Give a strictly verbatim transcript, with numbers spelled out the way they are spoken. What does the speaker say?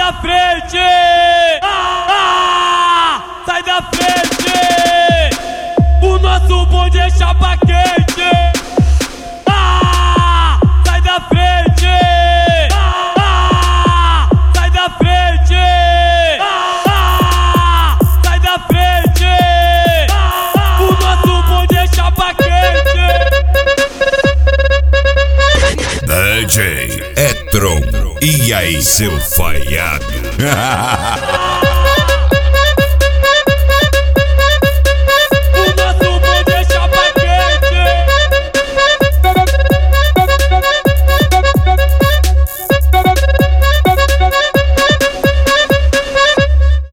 da frente! Ah, ah, sai da frente! O nosso bonde é chapa quente! Ah, sai da frente! Ah, ah, sai da frente! Ah, ah, sai da frente! Ah, ah, o nosso bonde é chapa quente! D J Etron, e aí seu falhado?